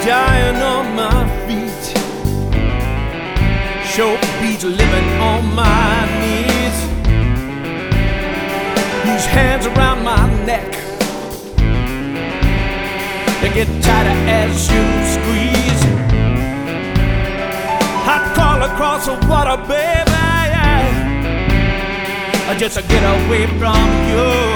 dying on my feet. Show beats living on my knees. These hands around my neck, they get tighter as you squeeze. Hot call across the water, baby, just to get away from you.